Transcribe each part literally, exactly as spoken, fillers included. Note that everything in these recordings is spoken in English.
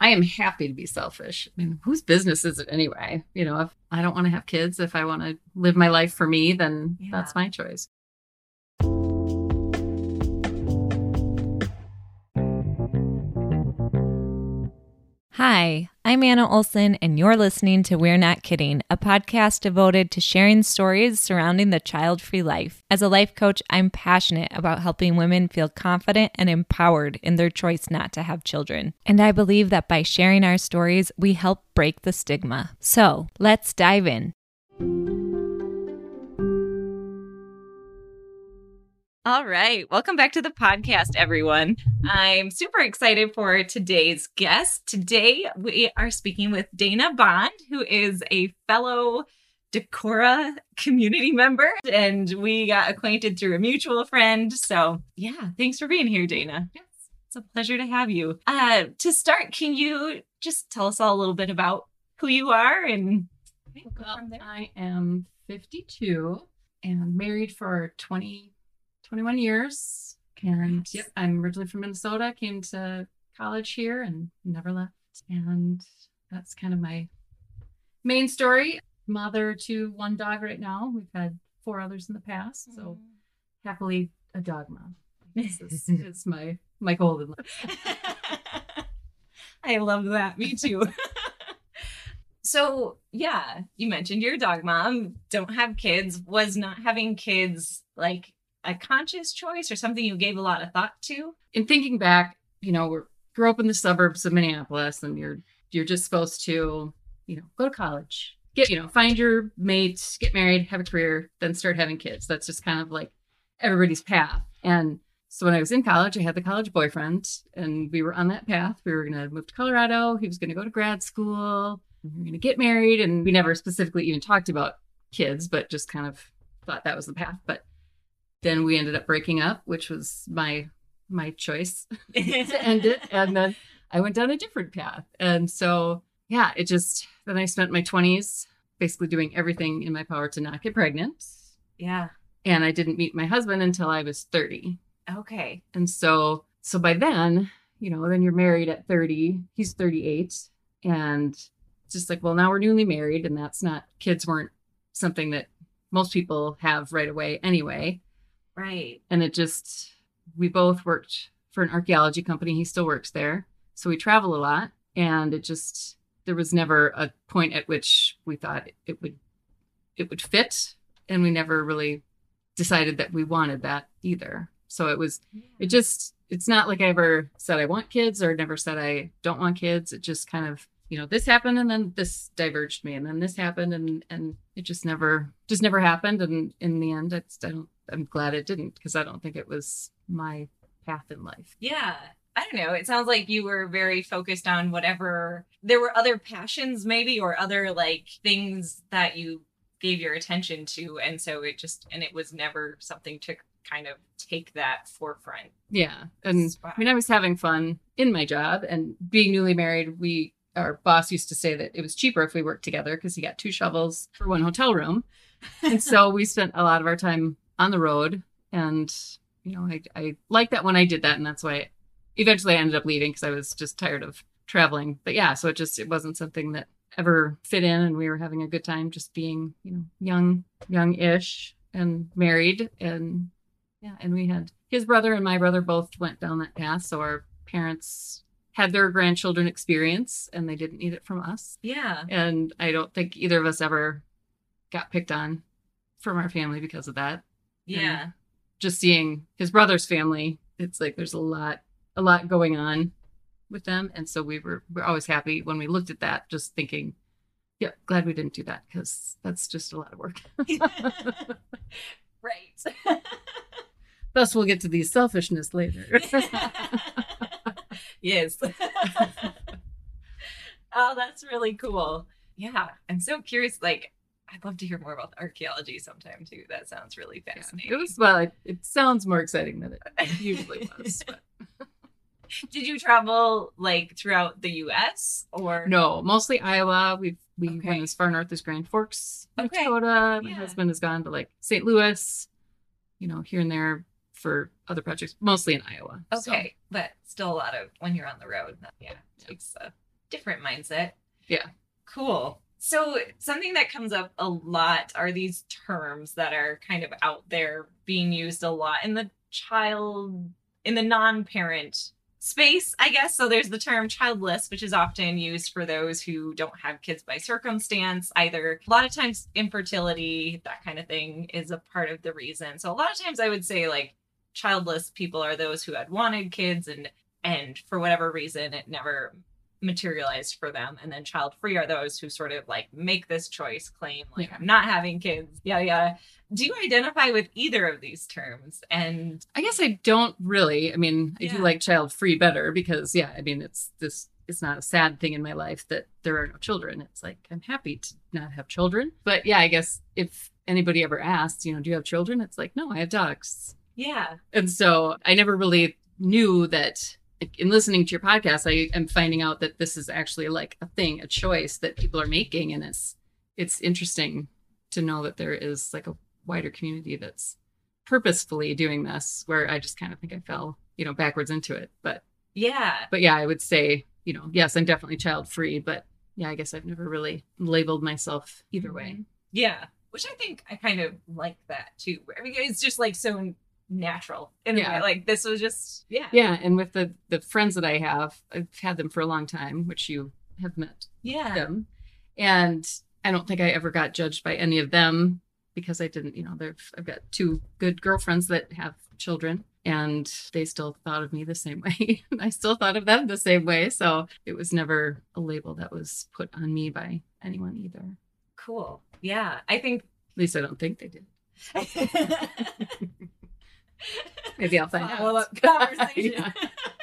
I am happy to be selfish. I mean, whose business is it anyway? You know, if I don't want to have kids, if I want to live my life for me, then Yeah. that's my choice. Hi, I'm Anna Olson, and you're listening to We're Not Kidding, a podcast devoted to sharing stories surrounding the child-free life. As a life coach, I'm passionate about helping women feel confident and empowered in their choice not to have children. And I believe that by sharing our stories, we help break the stigma. So let's dive in. All right. Welcome back to the podcast, everyone. I'm super excited for today's guest. Today, we are speaking with Dana Bond, who is a fellow Decorah community member, and we got acquainted through a mutual friend. So yeah, thanks for being here, Dana. Yes, it's a pleasure to have you. Uh, to start, can you just tell us all a little bit about who you are and go from there? I am fifty-two and married for twenty twenty-one years. And yep, I'm originally from Minnesota, came to college here and never left. And that's kind of my main story. Mother to one dog right now. We've had four others in the past. So happily a dog mom. This is, is my, my goal in life. I love that. Me too. So yeah, you mentioned you're a dog mom, don't have kids. Was not having kids like a conscious choice or something you gave a lot of thought to? In thinking back, you know, we grew up in the suburbs of Minneapolis, and you're you're just supposed to, you know, go to college, get, you know, find your mate, get married, have a career, then start having kids. That's just kind of like everybody's path. And so when I was in college, I had the college boyfriend, and we were on that path. We were going to move to Colorado. He was going to go to grad school. We were going to get married, and we never specifically even talked about kids, but just kind of thought that was the path. But then we ended up breaking up, which was my my choice to end it. And then I went down a different path. And so, yeah, it just, then I spent my twenties basically doing everything in my power to not get pregnant. Yeah. And I didn't meet my husband until I was thirty. Okay. And so, so by then, you know, then you're married at thirty. He's thirty-eight. And it's just like, well, now we're newly married. And that's not, kids weren't something that most people have right away anyway. Right. And it just, we both worked for an archaeology company. He still works there. So we travel a lot. And it just, there was never a point at which we thought it would, it would fit. And we never really decided that we wanted that either. So it was, yeah. it just, it's not like I ever said I want kids or never said I don't want kids. It just kind of, you know, this happened and then this diverged me and then this happened and, and it just never, just never happened. And in the end, it's, I don't, I'm glad it didn't, because I don't think it was my path in life. Yeah. I don't know. It sounds like you were very focused on whatever, there were other passions maybe, or other like things that you gave your attention to. And so it just, and it was never something to kind of take that forefront. Yeah. And spot. I mean, I was having fun in my job, and being newly married, we, our boss used to say that it was cheaper if we worked together because he got two shovels for one hotel room. And so we spent a lot of our time on the road. And, you know, I, I liked that when I did that. And that's why eventually I ended up leaving, because I was just tired of traveling. But yeah, so it just, it wasn't something that ever fit in. And we were having a good time just being, you know, young, young-ish and married. And yeah, and we had his brother and my brother both went down that path. So our parents had their grandchildren experience and they didn't need it from us. Yeah. And I don't think either of us ever got picked on from our family because of that. Yeah. And just seeing his brother's family, it's like there's a lot, a lot going on with them. And so we were, we're always happy when we looked at that, just thinking, yeah, glad we didn't do that, because that's just a lot of work. Right. Thus, we'll get to the selfishness later. Yes. Oh, that's really cool. Yeah. I'm so curious. Like, I'd love to hear more about archaeology sometime too. That sounds really fascinating. Yeah, it was, well, it, it sounds more exciting than it usually was. But. Did you travel like throughout the U S or? No, mostly Iowa. We've we Okay. went as far north as Grand Forks, North Okay. Dakota. My Yeah. husband has gone to like Saint Louis, you know, here and there for other projects, mostly in Iowa. Okay, but still a lot of when you're on the road. Yeah, it takes a different mindset. Yeah. Cool. So something that comes up a lot are these terms that are kind of out there being used a lot in the child, in the non-parent space, I guess. So there's the term childless, which is often used for those who don't have kids by circumstance. Either a lot of times infertility, that kind of thing is a part of the reason. So a lot of times I would say like childless people are those who had wanted kids and and for whatever reason it never materialized for them. And then child free are those who sort of like make this choice, claim like Yeah. I'm not having kids, yada yada. Do you identify with either of these terms? And I guess I don't really. I mean, I Yeah. do like child free better because, yeah, I mean, it's this, it's not a sad thing in my life that there are no children. It's like, I'm happy to not have children. But yeah, I guess if anybody ever asks, you know, do you have children? It's like, no, I have dogs. yeah, And so I never really knew that. In listening to your podcast, I am finding out that this is actually like a thing, a choice that people are making. And it's, it's interesting to know that there is like a wider community that's purposefully doing this, where I just kind of think I fell, you know, backwards into it. But, yeah. but yeah, I would say, you know, yes, I'm definitely child free, but yeah, I guess I've never really labeled myself either way. Yeah. Which I think I kind of like that too. I mean, it's just like so natural in Yeah. a way. Like this was just, yeah. Yeah. And with the, the friends that I have, I've had them for a long time, which you have met Yeah. them. And I don't think I ever got judged by any of them because I didn't, you know, they've, I've got two good girlfriends that have children and they still thought of me the same way. I still thought of them the same way. So it was never a label that was put on me by anyone either. Cool. Yeah. I think At least I don't think they did. Maybe I'll find Follow out. up conversation. Yeah.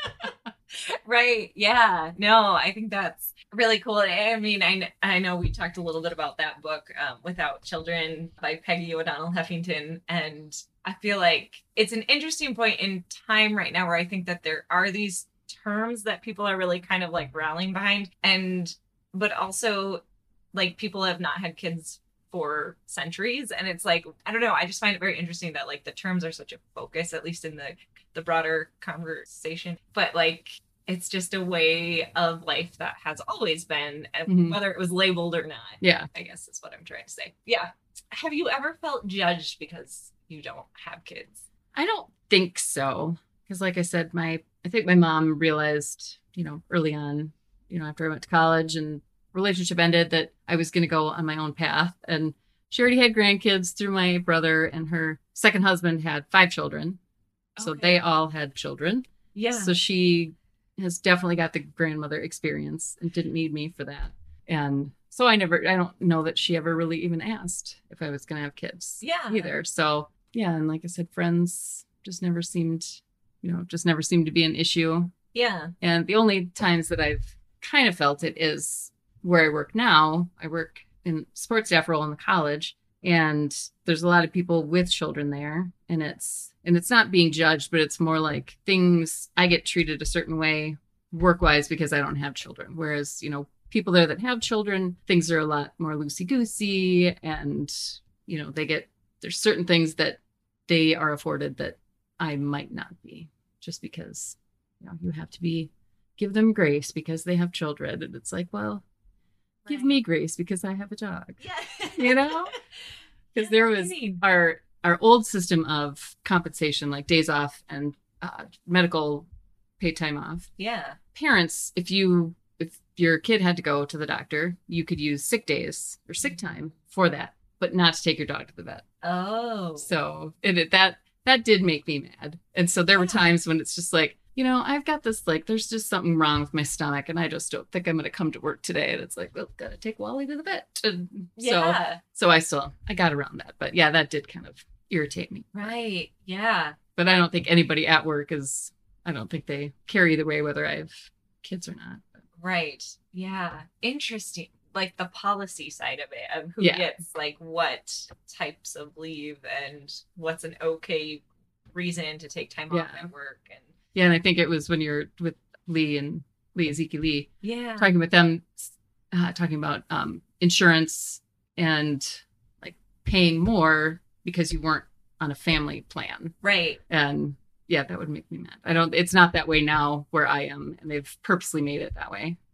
Right. Yeah. No, I think that's really cool. I mean, I, kn- I know we talked a little bit about that book, um, Without Children by Peggy O'Donnell Heffington. And I feel like it's an interesting point in time right now where I think that there are these terms that people are really kind of like rallying behind. And, but also like people have not had kids for centuries. And it's like, I don't know, I just find it very interesting that like the terms are such a focus, at least in the, the broader conversation. But like, it's just a way of life that has always been, Mhm. whether it was labeled or not. Yeah. I guess is what I'm trying to say. Yeah. Have you ever felt judged because you don't have kids? I don't think so. Because like I said, my, I think my mom realized, you know, early on, you know, after I went to college and relationship ended, that I was going to go on my own path. And she already had grandkids through my brother, and her second husband had five children. So Okay. they all had children. Yeah. So she has definitely got the grandmother experience and didn't need me for that. And so I never, I don't know that she ever really even asked if I was going to have kids Yeah. either. So yeah. And like I said, friends just never seemed, you know, just never seemed to be an issue. Yeah. And the only times that I've kind of felt it is where I work now. I work in sports staff role in the college, and there's a lot of people with children there, and it's and it's not being judged, but it's more like things, I get treated a certain way work wise because I don't have children. Whereas, you know, people there that have children, things are a lot more loosey goosey, and you know, they get, there's certain things that they are afforded that I might not be, just because, you know, you have to be, give them grace because they have children. And it's like, well, give Right. me grace because I have a dog, Yeah. you know? Because there was Amazing. our our old system of compensation, like days off and uh, medical paid time off. Yeah. Parents, if you if your kid had to go to the doctor, you could use sick days or sick time for that, but not to take your dog to the vet. Oh. So it, it that that did make me mad. And so there were Yeah. times when it's just like, you know, I've got this, like, there's just something wrong with my stomach and I just don't think I'm going to come to work today. And it's like, well, gotta take Wally to the vet. And so, Yeah. so I still, I got around that. But yeah, that did kind of irritate me. Right. Yeah. But I don't think anybody at work is, I don't think they care either way, whether I have kids or not. Right. Yeah. Interesting. Like the policy side of it, of who Yeah. gets like what types of leave and what's an okay reason to take time off Yeah. at work. And Yeah. And I think it was when you're with Lee and Lee, Ezekiel Lee, yeah. talking with them, uh, talking about um, insurance and like paying more because you weren't on a family plan. Right. And yeah, that would make me mad. I don't, it's not that way now where I am, and they've purposely made it that way.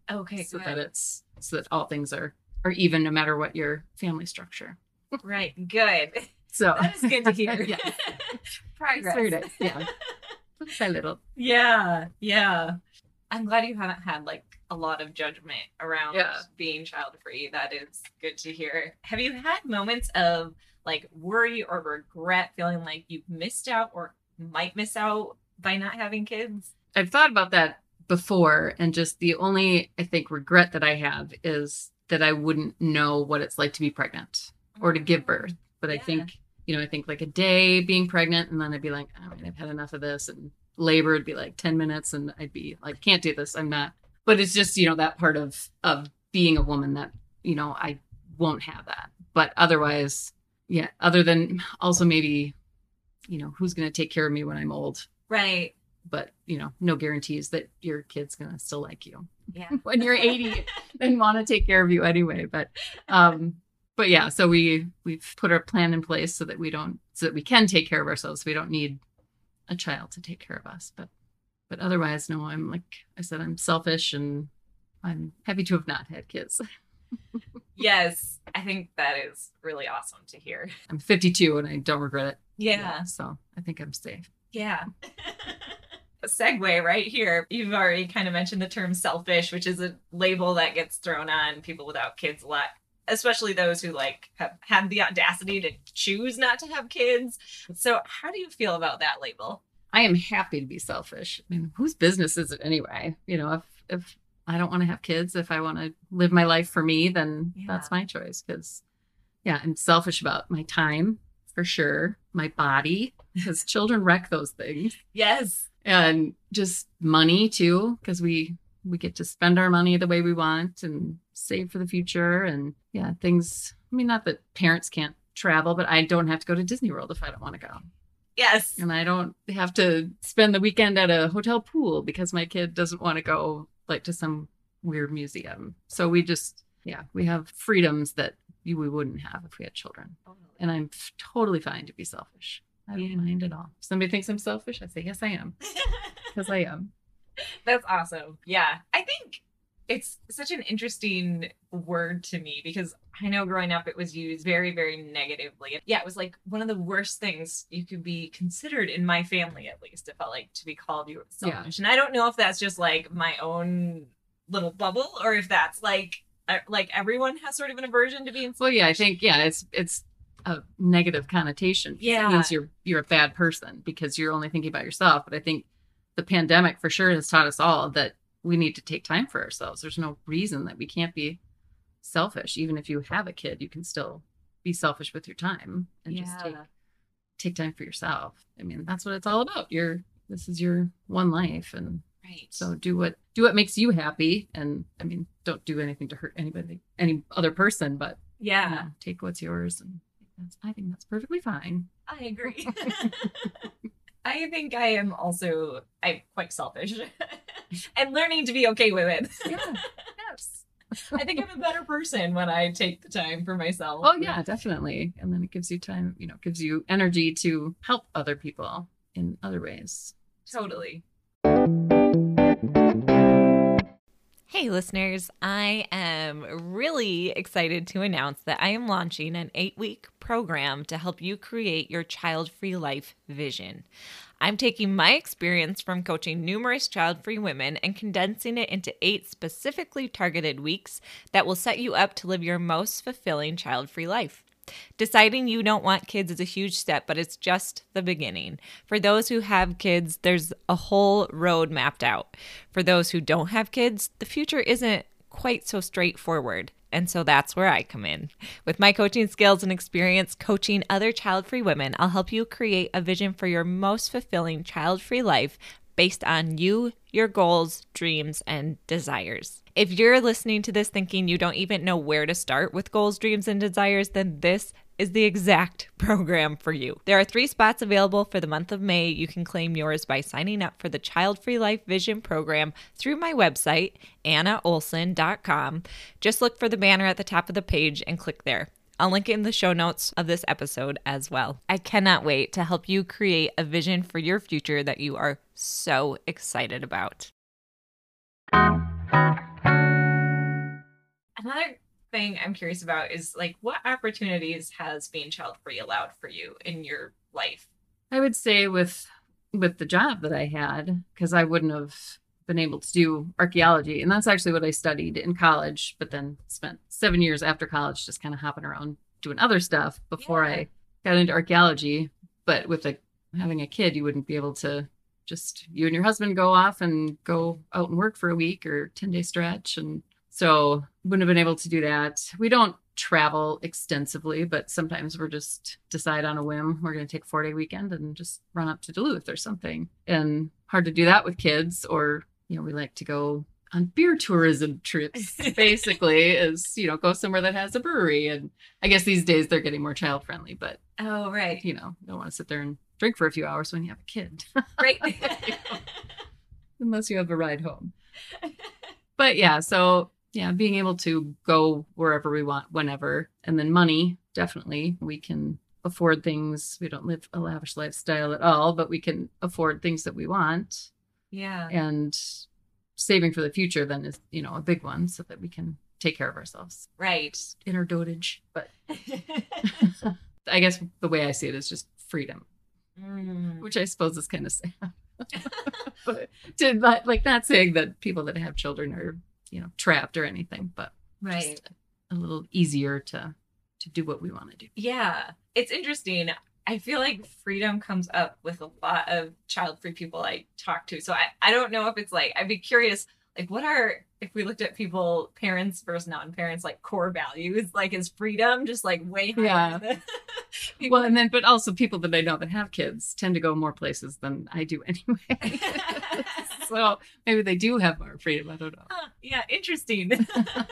Okay, so good. that it's so that all things are are even no matter what your family structure. Right, good. So that is good to hear. Yeah. Progress. Very nice. Yeah. A little. Yeah, yeah. I'm glad you haven't had like a lot of judgment around Yeah. being child free. That is good to hear. Have you had moments of like worry or regret, feeling like you've missed out or might miss out by not having kids? I've thought about that before, and just the only, I think, regret that I have is that I wouldn't know what it's like to be pregnant or to give birth. But Yeah. I think, you know, I think like a day being pregnant, and then I'd be like, oh, I've had enough of this. And labor would be like ten minutes, and I'd be like, can't do this. I'm not. But it's just, you know, that part of of being a woman that, you know, I won't have that. But otherwise, yeah, other than also maybe, you know, who's going to take care of me when I'm old? Right. But, you know, no guarantees that your kid's going to still like you Yeah. when you're eighty and want to take care of you anyway. But, um, but yeah, so we, we've put our plan in place so that we don't, so that we can take care of ourselves. We don't need a child to take care of us. But, but otherwise, no, I'm like I said, I'm selfish, and I'm happy to have not had kids. Yes. I think that is really awesome to hear. I'm fifty-two and I don't regret it. Yeah. So I think I'm safe. Yeah. A segue right here. You've already kind of mentioned the term selfish, which is a label that gets thrown on people without kids a lot, especially those who like have had the audacity to choose not to have kids. So how do you feel about that label? I am happy to be selfish. I mean, whose business is it anyway? You know, if if I don't want to have kids, if I want to live my life for me, then Yeah. that's my choice. Because, yeah, I'm selfish about my time for sure, my body, because children wreck those things, Yes. and just money too, because we we get to spend our money the way we want and save for the future, and yeah, things. I mean, not that parents can't travel, but I don't have to go to Disney World if I don't want to go. Yes. And I don't have to spend the weekend at a hotel pool because my kid doesn't want to go like to some weird museum. So we just, yeah, we have freedoms that you, we wouldn't have if we had children. And I'm f- totally fine to be selfish. I don't Yeah. mind at all. If somebody thinks I'm selfish, I say, yes, I am. Because I am. That's awesome. Yeah. I think it's such an interesting word to me because I know growing up it was used very, very negatively. Yeah, it was like one of the worst things you could be considered in my family, at least. It felt like to be called you selfish. And I don't know if that's just like my own little bubble or if that's like uh, like everyone has sort of an aversion to being selfish. Well, yeah, I think, yeah, it's it's a negative connotation. Yeah. It means you're you're a bad person because you're only thinking about yourself. But I think the pandemic for sure has taught us all that we need to take time for ourselves. There's no reason that we can't be selfish. Even if you have a kid, you can still be selfish with your time and Yeah. just take take time for yourself. I mean, that's what it's all about. You're this is your one life, and Right. so do what do what makes you happy. And I mean, don't do anything to hurt anybody, any other person, but Yeah. you know, take what's yours. And that's, I think that's perfectly fine. I agree. I think I am also I'm quite selfish and learning to be okay with it. Yeah. Yes. I think I'm a better person when I take the time for myself. Oh yeah, definitely. And then it gives you time, you know, gives you energy to help other people in other ways. Totally. Hey listeners, I am really excited to announce that I am launching an eight-week program to help you create your child-free life vision. I'm taking my experience from coaching numerous child-free women and condensing it into eight specifically targeted weeks that will set you up to live your most fulfilling child-free life. Deciding you don't want kids is a huge step, but it's just the beginning. For those who have kids, there's a whole road mapped out. For those who don't have kids, the future isn't quite so straightforward. And so that's where I come in. With my coaching skills and experience coaching other child-free women, I'll help you create a vision for your most fulfilling child-free life based on you, your goals, dreams, and desires. If you're listening to this thinking you don't even know where to start with goals, dreams, and desires, then this is the exact program for you. There are three spots available for the month of May. You can claim yours by signing up for the Child Free Life Vision program through my website, anna olson dot com. Just look for the banner at the top of the page and click there. I'll link it in the show notes of this episode as well. I cannot wait to help you create a vision for your future that you are so excited about. Another thing I'm curious about is like, what opportunities has being child free allowed for you in your life? I would say with with the job that I had, because I wouldn't have been able to do archaeology. And that's actually what I studied in college, but then spent seven years after college just kind of hopping around doing other stuff before Yeah. I got into archaeology. But with a, having a kid, you wouldn't be able to just, you and your husband go off and go out and work for a week or ten day stretch. And so wouldn't have been able to do that. We don't travel extensively, but sometimes we're just decide on a whim. We're going to take a four day weekend and just run up to Duluth or something. And hard to do that with kids, or, you know, we like to go on beer tourism trips, basically, is, you know, go somewhere that has a brewery. And I guess these days they're getting more child friendly, but, Oh, right. you know, you don't want to sit there and drink for a few hours when you have a kid, Right. unless you have a ride home. But yeah, so yeah, being able to go wherever we want, whenever. And then money, definitely. We can afford things. We don't live a lavish lifestyle at all, but we can afford things that we want. Yeah. And saving for the future then is, you know, a big one, so that we can take care of ourselves. Right. Inner dotage. But I guess the way I see it is just freedom, Mm. which I suppose is kind of sad. But to not, like, not saying that people that have children are, you know, trapped or anything, but Right. just a little easier to to do what we want to do. Yeah. It's interesting. I feel like freedom comes up with a lot of child-free people I talk to. So I, I don't know if it's like, I'd be curious, like, what are, if we looked at people, parents versus non-parents, like core values, like, is freedom just like way higher? Yeah. Than people? Well, and then, but also people that I know that have kids tend to go more places than I do anyway. So maybe they do have more freedom. I don't know. Huh, yeah, interesting.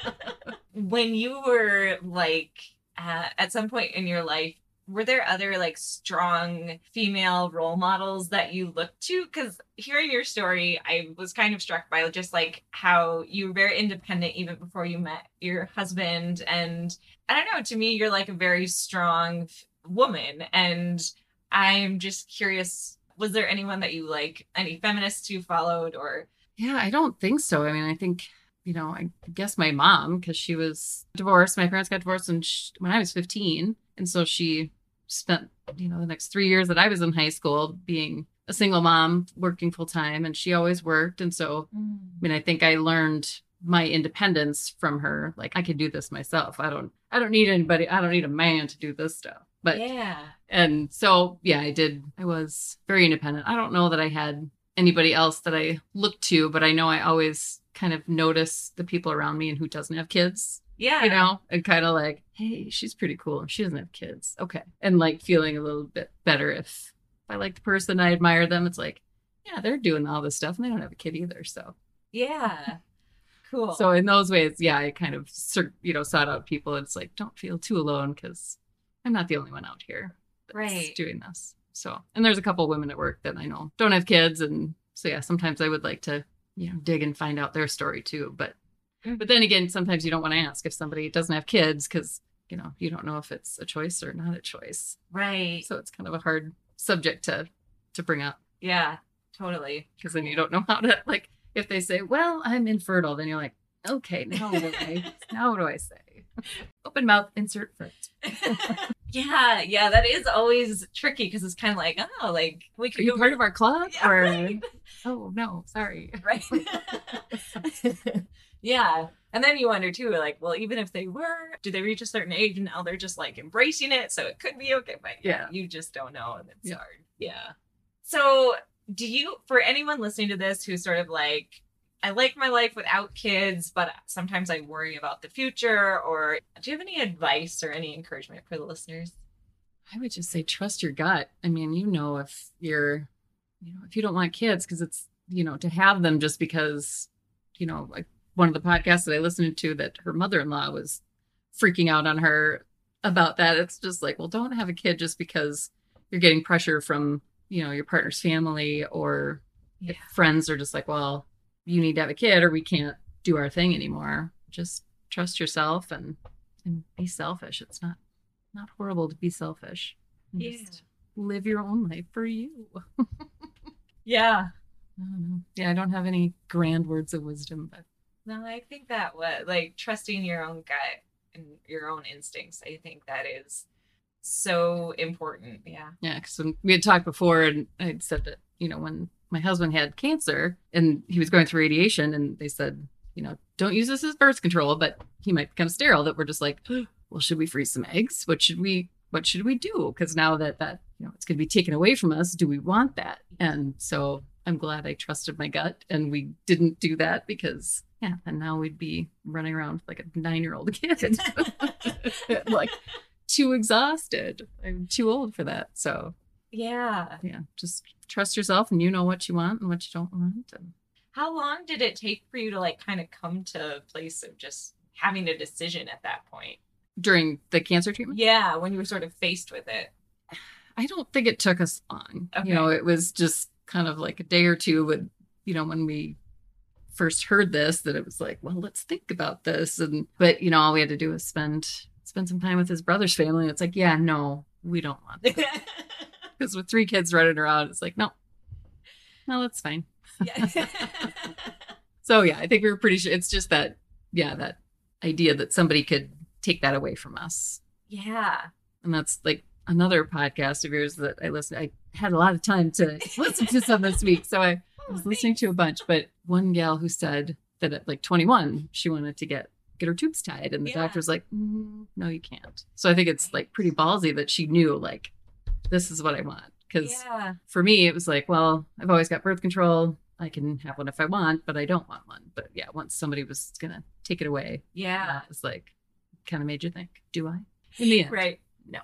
When you were like uh, at some point in your life, were there other like strong female role models that you looked to? Because hearing your story, I was kind of struck by just like how you were very independent even before you met your husband. And I don't know, to me, you're like a very strong f- woman. And I'm just curious, was there anyone that you like, any feminists you followed or? Yeah, I don't think so. I mean, I think, you know, I guess my mom, because she was divorced. My parents got divorced when, she, when I was fifteen. And so she spent, you know, the next three years that I was in high school being a single mom, working full time. And she always worked. And so, I mean, I think I learned my independence from her. Like, I could do this myself. I don't, I don't need anybody. I don't need a man to do this stuff. But, yeah. and so, yeah, I did. I was very independent. I don't know that I had anybody else that I looked to, but I know I always kind of notice the people around me and who doesn't have kids, Yeah. you know, and kind of like, hey, she's pretty cool. She doesn't have kids. Okay. And like feeling a little bit better if, if I like the person, I admire them. It's like, yeah, they're doing all this stuff and they don't have a kid either. So, Yeah. Cool. so in those ways, yeah, I kind of, you know, sought out people. It's like, don't feel too alone because I'm not the only one out here that's Right. doing this. So, and there's a couple women at work that I know don't have kids. And so, yeah, sometimes I would like to, you know, dig and find out their story too. But, but then again, sometimes you don't want to ask if somebody doesn't have kids because, you know, you don't know if it's a choice or not a choice. Right. So it's kind of a hard subject to, to bring up Yeah, totally. because then you don't know how to, like, if they say, well, I'm infertile, then you're like, okay, now what do I, now what do I say? Open mouth, insert foot. Yeah, yeah, that is always tricky because it's kind of like, oh, like we Are could you go part of our club? Yeah, or right. oh no, sorry. right. Yeah, and then you wonder too, like, well, even if they were, do they reach a certain age and now they're just like embracing it, so it could be okay, but yeah, Yeah. you just don't know, and it's Yeah. hard. Yeah. So, do you, for anyone listening to this who's sort of like, I like my life without kids, but sometimes I worry about the future, or do you have any advice or any encouragement for the listeners? I would just say trust your gut. I mean, you know, if you're, you know, if you don't want kids, because it's, you know, to have them just because, you know, like one of the podcasts that I listened to that her mother-in-law was freaking out on her about that. It's just like, well, don't have a kid just because you're getting pressure from, you know, your partner's family, or if friends are just like, well, you need to have a kid or we can't do our thing anymore. Just trust yourself and, and be selfish. It's not, not horrible to be selfish. And Yeah. Just live your own life for you. Yeah. I don't know. Yeah, I don't have any grand words of wisdom, but No, I think that was like trusting your own gut and your own instincts. I think that is so important. Yeah. Yeah, because we had talked before, and I said that, you know, when my husband had cancer and he was going through radiation, and they said, you know, don't use this as birth control, but he might become sterile. That we're just like, well, should we freeze some eggs? What should we? What should we do? Because now that that you know it's going to be taken away from us, do we want that? And so I'm glad I trusted my gut, and we didn't do that because yeah, and now we'd be running around like a nine-year-old kid, like too exhausted. I'm too old for that. So yeah, yeah, just trust yourself, and you know what you want and what you don't want. And how long did it take for you to like kind of come to a place of just having a decision at that point? During the cancer treatment? Yeah, when you were sort of faced with it. I don't think it took us long. Okay. You know, it was just kind of like a day or two with, you know, when we first heard this, that it was like, well, let's think about this. And, but, you know, all we had to do was spend, spend some time with his brother's family. And it's like, yeah, no, we don't want that. Because with three kids running around, it's like, no, no, that's fine. Yeah. So, yeah, I think we were pretty sure. It's just that, yeah, that idea that somebody could take that away from us. Yeah. And that's like another podcast of yours that I listened. I had a lot of time to listen to some this week. So I was listening to a bunch, but one gal who said that at like twenty-one, she wanted to get, get her tubes tied. And the Yeah. doctor's like, mm, no, you can't. So I think it's like pretty ballsy that she knew like, this is what I want. Because Yeah. for me, it was like, well, I've always got birth control. I can have one if I want, but I don't want one. But yeah, once somebody was going to take it away, Yeah. it was like, kind of made you think, do I? In the end, Right. no.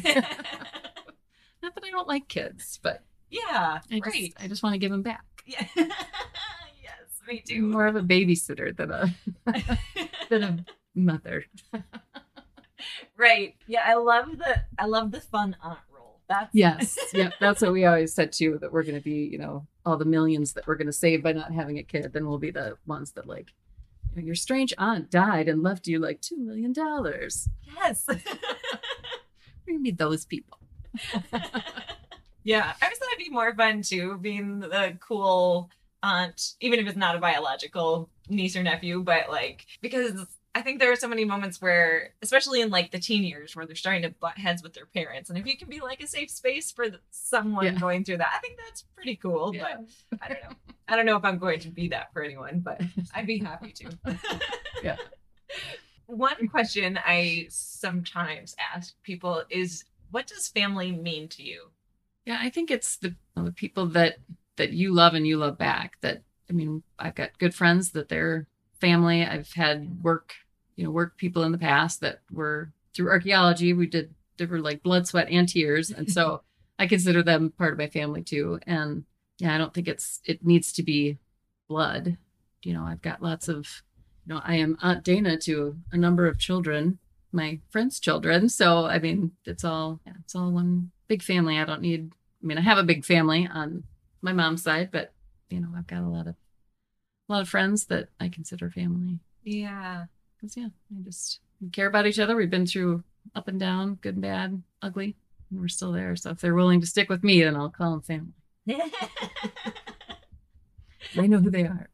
Not that I don't like kids, but Yeah. I right. just, I just want to give them back. Yeah. Yes, me too. I'm more of a babysitter than a than a mother. Right. Yeah, I love the I love the fun aunt role. That's Yes, yeah, that's what we always said too. That we're going to be, you know, all the millions that we're going to save by not having a kid. Then we'll be the ones that like, you know, your strange aunt died and left you like two million dollars. Yes. We're going to be those people. Yeah, I always thought it'd be more fun too, being the cool aunt, even if it's not a biological niece or nephew, but like, because I think there are so many moments where, especially in like the teen years, where they're starting to butt heads with their parents. And if you can be like a safe space for th- someone Yeah. going through that, I think that's pretty cool. Yeah. But I don't know. I don't know if I'm going to be that for anyone, but I'd be happy to. Yeah. One question I sometimes ask people is, what does family mean to you? Yeah, I think it's the the people that that you love and you love back. That I mean, I've got good friends that they're family. I've had work, you know, work people in the past that were through archaeology. We did they were like blood, sweat, and tears, and so I consider them part of my family too. And yeah, I don't think it's it needs to be blood. You know, I've got lots of, you know, I am Aunt Dana to a number of children, my friends' children. So I mean, it's all yeah, it's all one big family. I don't need. I mean, I have a big family on my mom's side, but you know, I've got a lot of a lot of friends that I consider family. Yeah. Because yeah, I just we care about each other. We've been through up and down, good and bad, ugly, and we're still there. So if they're willing to stick with me, then I'll call them family. I know who they are.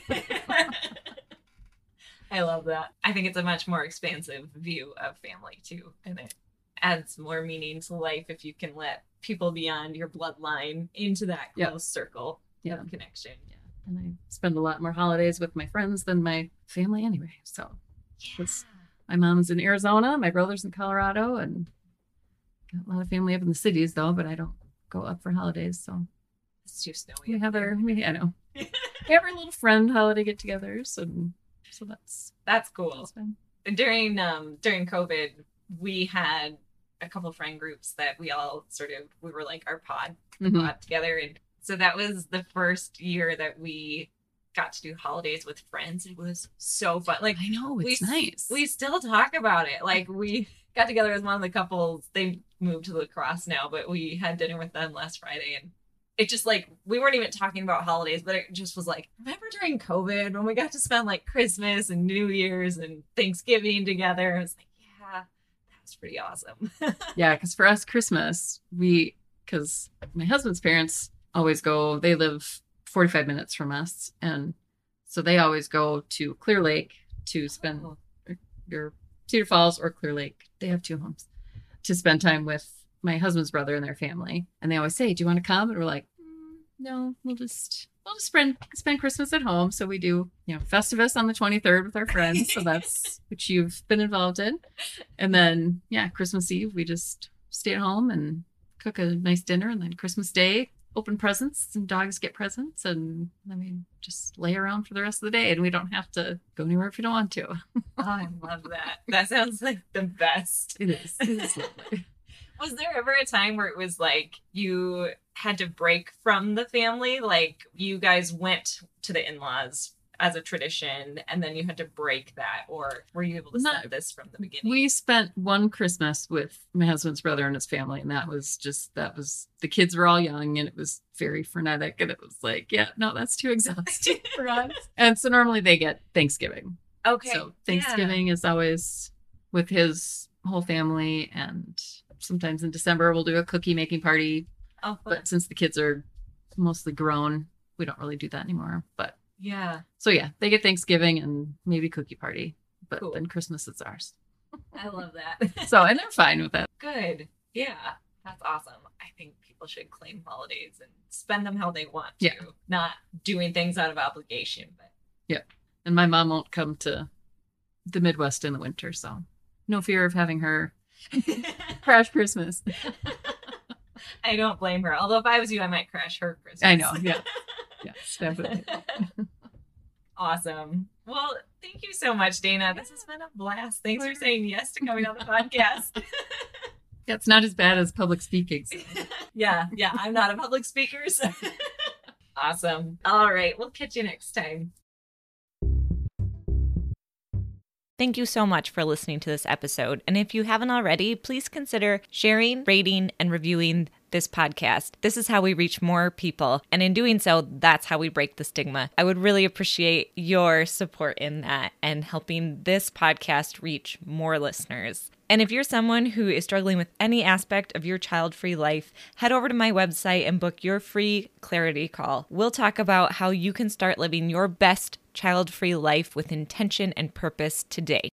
I love that. I think it's a much more expansive view of family too, and it adds more meaning to life if you can let people beyond your bloodline into that close Yeah. circle Yeah. of connection. Yeah. And I spend a lot more holidays with my friends than my family anyway. So Yeah. It's- my mom's in Arizona, my brother's in Colorado, and got a lot of family up in the cities though, but I don't go up for holidays. So It's too snowy. we up have there. our, we, I know, we have our little friend holiday get togethers. And so that's, That's cool. that's fun. During um during COVID, we had a couple friend groups that we all sort of we were like our pod Mhm. pod together, and so that was the first year that we got to do holidays with friends. It was so fun. Like I know, we it's s- nice. we still talk about it. Like we got together with one of the couples. They moved to La Crosse now, but we had dinner with them last Friday, and it just like we weren't even talking about holidays, but it just was like, remember during COVID when we got to spend like Christmas and New Year's and Thanksgiving together? I was like, yeah, that was pretty awesome. Yeah, because for us, Christmas, we, because my husband's parents always go, they live forty-five minutes from us. And So they always go to Clear Lake to spend Oh. your Cedar Falls or Clear Lake. They have two homes to spend time with my husband's brother and their family. And they always say, do you want to come? And we're like, mm, no, we'll just, we'll just spend, spend Christmas at home. So we do, you know, Festivus on the twenty-third with our friends. So that's which you've been involved in. And then, yeah, Christmas Eve, we just stay at home and cook a nice dinner. And then Christmas Day, open presents and dogs get presents. And I mean, just lay around for the rest of the day. And we don't have to go anywhere if you don't want to. Oh, I love that. That sounds like the best. It is. It is lovely. Was there ever a time where it was like you had to break from the family? Like you guys went to the in-laws as a tradition and then you had to break that? Or were you able to Not- set this from the beginning? We spent one Christmas with my husband's brother and his family, and that was just, that was, the kids were all young and it was very frenetic. And it was like, yeah, no, that's too exhausting for us. And so normally they get Thanksgiving. Okay. So Thanksgiving is always with his whole family. And sometimes in December we'll do a cookie making party. Oh, fun. But since the kids are mostly grown, we don't really do that anymore. But Yeah. so yeah, they get Thanksgiving and maybe cookie party, but Cool. then Christmas is ours. I love that. So, and they're fine with it. Good. Yeah. That's awesome. I think people should claim holidays and spend them how they want to. Yeah. Not doing things out of obligation, but And my mom won't come to the Midwest in the winter, so no fear of having her crash Christmas. I don't blame her. Although if I was you, I might crash her Christmas. I know, yeah. Yeah, definitely. Awesome. Well, thank you so much, Dana. This has been a blast. Thanks for saying yes to coming on the podcast. Yeah, it's not as bad as public speaking. So. yeah, yeah. I'm not a public speaker. So. Awesome. All right. We'll catch you next time. Thank you so much for listening to this episode. And if you haven't already, please consider sharing, rating, and reviewing this podcast. This is how we reach more people. And in doing so, that's how we break the stigma. I would really appreciate your support in that and helping this podcast reach more listeners. And if you're someone who is struggling with any aspect of your child-free life, head over to my website and book your free clarity call. We'll talk about how you can start living your best child-free life with intention and purpose today.